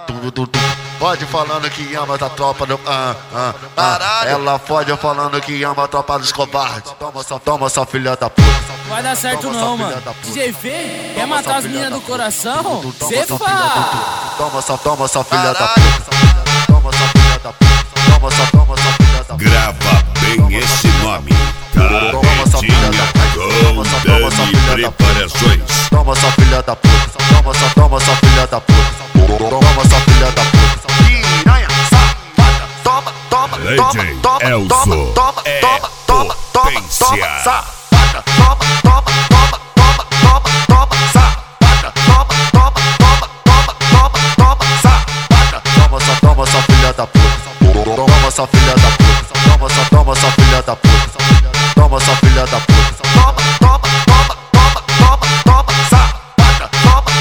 Pode falando que ama da tropa do Ela pode falando que ama a tropa dos covardes. Toma essa filha da puta. Vai dar certo não, mano. DJ Fê, quer matar as meninas do coração? Cê faz. Toma essa filha da puta. Toma essa filha da puta. Toma essa filha da puta. Grava bem esse nome. Golden Preparações. Toma essa filha da puta. Toma essa filha da puta. Toma essa filha da puta. Piranha, safada. Toma, Legend Elzo é potência. Safada. Toma, safada. Toma essa filha da puta. Toma essa filha da puta. Toma essa filha da puta. Toma essa filha da puta. Toma, safada. Toma,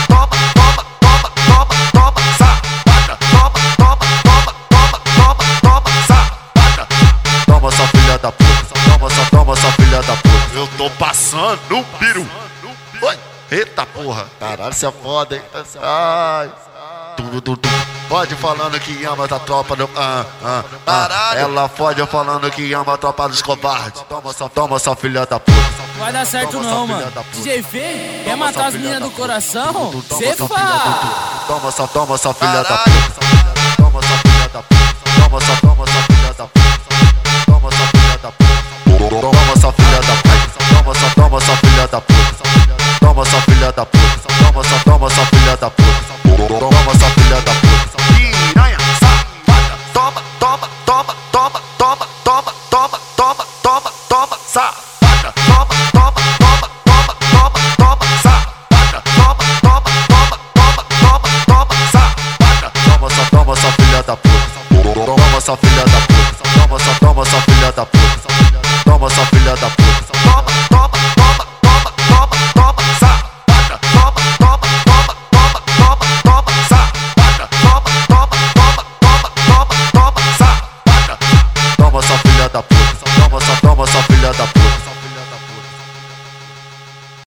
safada. Toma essa filha da puta. Toma essa filha da puta. Eu tô passando no piru. Oi. Eita porra. Caralho, você é foda, hein? Ai. Pode falando que ama da tropa do Ela pode falando que ama a tropa dos covardes. Toma essa filha da puta. Vai dar certo não, mano. DJ Fê, quer matar as meninas do coração? Cê faz. Toma essa filha da puta. Toma essa filha da puta. Toma essa filha da puta. Toma essa filha da puta. Toma essa filha da puta. Toma essa filha da puta. Toma essa filha da puta. Toma essa filha da puta. Toma essa filha da puta. Piranha, safada. Toma, safada. Toma, safada. Toma essa filha da puta. Toma essa filha da